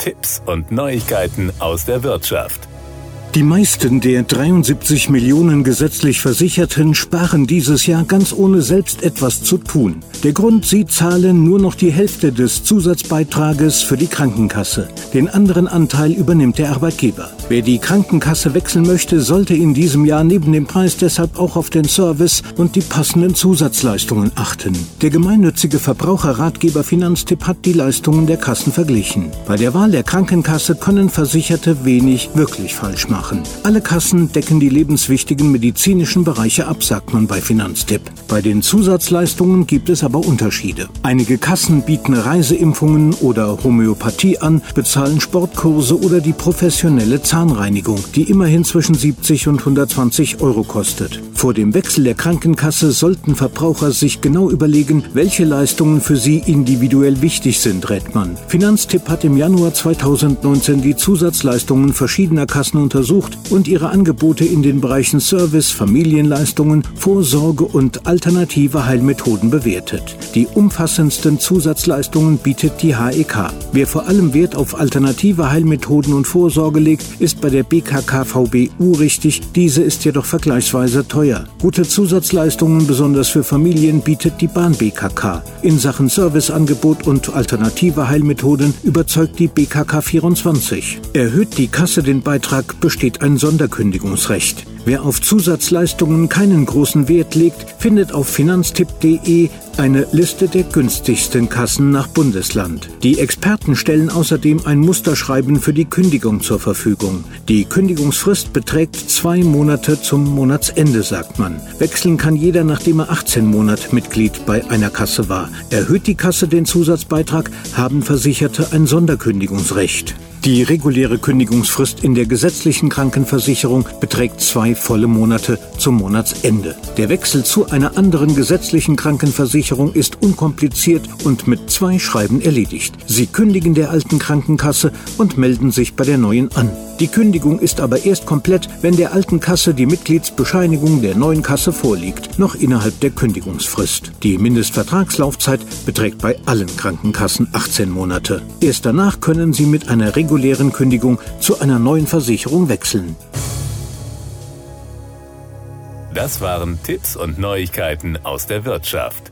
Tipps und Neuigkeiten aus der Wirtschaft. Die meisten der 73 Millionen gesetzlich Versicherten sparen dieses Jahr ganz ohne selbst etwas zu tun. Der Grund: sie zahlen nur noch die Hälfte des Zusatzbeitrages für die Krankenkasse. Den anderen Anteil übernimmt der Arbeitgeber. Wer die Krankenkasse wechseln möchte, sollte in diesem Jahr neben dem Preis deshalb auch auf den Service und die passenden Zusatzleistungen achten. Der gemeinnützige Verbraucherratgeber Finanztipp hat die Leistungen der Kassen verglichen. Bei der Wahl der Krankenkasse können Versicherte wenig wirklich falsch machen. Alle Kassen decken die lebenswichtigen medizinischen Bereiche ab, sagt man bei Finanztipp. Bei den Zusatzleistungen gibt es aber Unterschiede. Einige Kassen bieten Reiseimpfungen oder Homöopathie an, bezahlen Sportkurse oder die professionelle Zahnreinigung, die immerhin zwischen 70 und 120 Euro kostet. Vor dem Wechsel der Krankenkasse sollten Verbraucher sich genau überlegen, welche Leistungen für sie individuell wichtig sind, rät man. Finanztipp hat im Januar 2019 die Zusatzleistungen verschiedener Kassen untersucht und ihre Angebote in den Bereichen Service, Familienleistungen, Vorsorge und alternative Heilmethoden bewertet. Die umfassendsten Zusatzleistungen bietet die HEK. Wer vor allem Wert auf alternative Heilmethoden und Vorsorge legt, ist bei der BKK-VBU richtig, diese ist jedoch vergleichsweise teuer. Gute Zusatzleistungen, besonders für Familien, bietet die Bahn BKK. In Sachen Serviceangebot und alternative Heilmethoden überzeugt die BKK24. Erhöht die Kasse den Beitrag, besteht ein Sonderkündigungsrecht. Wer auf Zusatzleistungen keinen großen Wert legt, findet auf finanztipp.de eine Liste der günstigsten Kassen nach Bundesland. Die Experten stellen außerdem ein Musterschreiben für die Kündigung zur Verfügung. Die Kündigungsfrist beträgt 2 Monate zum Monatsende, sagt man. Wechseln kann jeder, nachdem er 18 Monate Mitglied bei einer Kasse war. Erhöht die Kasse den Zusatzbeitrag, haben Versicherte ein Sonderkündigungsrecht. Die reguläre Kündigungsfrist in der gesetzlichen Krankenversicherung beträgt 2 volle Monate zum Monatsende. Der Wechsel zu einer anderen gesetzlichen Krankenversicherung ist unkompliziert und mit 2 Schreiben erledigt. Sie kündigen der alten Krankenkasse und melden sich bei der neuen an. Die Kündigung ist aber erst komplett, wenn der alten Kasse die Mitgliedsbescheinigung der neuen Kasse vorliegt, noch innerhalb der Kündigungsfrist. Die Mindestvertragslaufzeit beträgt bei allen Krankenkassen 18 Monate. Erst danach können Sie mit einer regulären Kündigung zu einer neuen Versicherung wechseln. Das waren Tipps und Neuigkeiten aus der Wirtschaft.